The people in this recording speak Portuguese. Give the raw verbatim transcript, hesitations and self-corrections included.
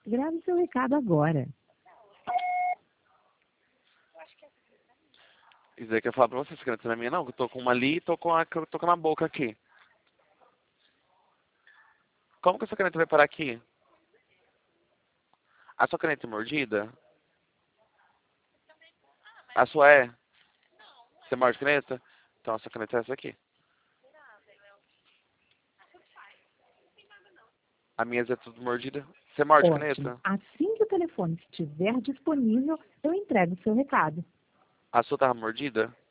Grave seu recado agora. Isso aí que eu falo pra você, essa caneta não é minha não, que eu tô com uma ali e tô com a que eu tô com na boca aqui. Como que essa caneta vai parar aqui? A sua caneta é mordida? A sua é? Você morde caneta? Então a sua caneta é essa aqui. A minha é tudo mordida. Você morde Ótimo. caneta? Assim que o telefone estiver disponível, eu entrego o seu recado. A sua tava mordida?